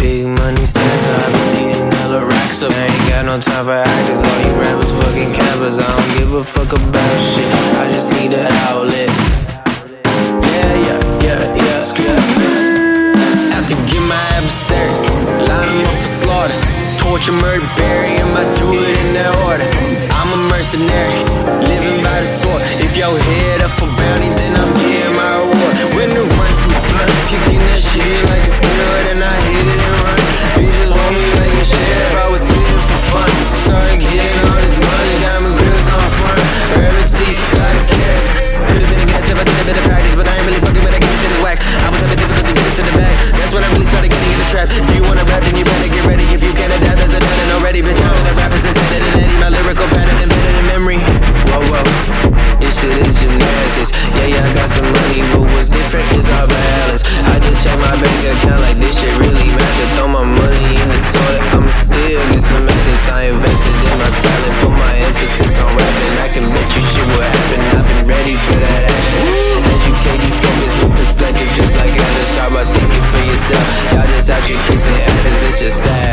big money stacker, I been getting hella racks up. I ain't got no time for actors, all you rappers fucking cappers. I don't give a fuck about shit, I just need an outlet. Yeah. Have to get my adversaries, line them up for slaughter. Torture, murder, bury him, I do it in that order. I'm a mercenary, living by the sword. If your head up for bounty, then I'm getting my reward. When the runs in my blood, kicking that shit like a steel, then I hit it and run. Bitches want me like a sheriff, I was living for fun. Started getting all this money, diamond grills on front. Rabbit teeth, lot of cash. Could've been against if I did a bit of practice, but I ain't really fucking with that game, shit is whack. I was having difficult to get into the bag, that's when I really started getting in the trap. If you wanna rap, then you better get ready. If you can't adapt, there's a done already. Bitch, I'm in a rapper since headed and Eddie. My lyrical pattern embedded in memory. Whoa, this shit is gymnastics. Yeah, I got some money, but what's different is our balance. I just check my bank account like this shit really matters. Throw my money in the toilet, I'ma still get some assets. I invested in my talent, put my emphasis on rapping. I can bet you shit will happen, I've been ready for that action. Educate these skeptics with perspective, just like answers. Start by thinking for yourself. Y'all just out here kissing asses, it's just sad.